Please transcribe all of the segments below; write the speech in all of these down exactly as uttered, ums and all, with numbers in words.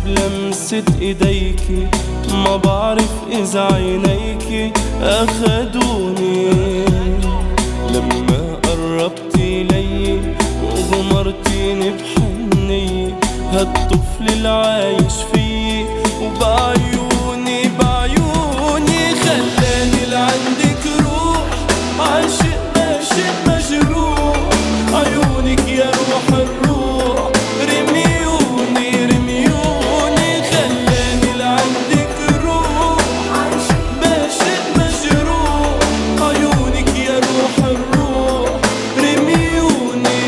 بلمسة ايديكي، ما بعرف اذا عينيكي اخدوني. لما قربتي لي وغمرتيني بحنية، هالطفل العايش فيي وبعيوني بعيوني خلاني لعندك روح، عاشق ماشق مجروح. عيونك يا روح الروح رميوني رميوني خلاني لعندك روح، عاشق ماشق مجروح. عيونك يا روح الروح رميوني.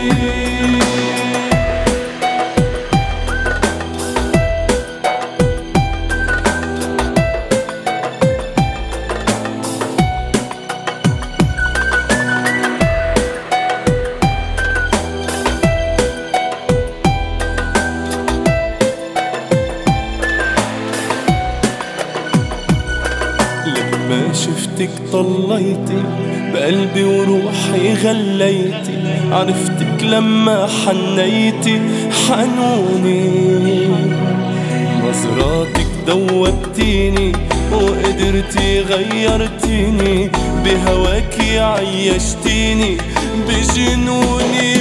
لما شفتك طليتي بقلبي وروحي غليتي، عرفتك لما حنيتي حنوني. نظراتك دوبتيني وقدرتي غيرتيني، بهواكي عيشتيني بجنوني.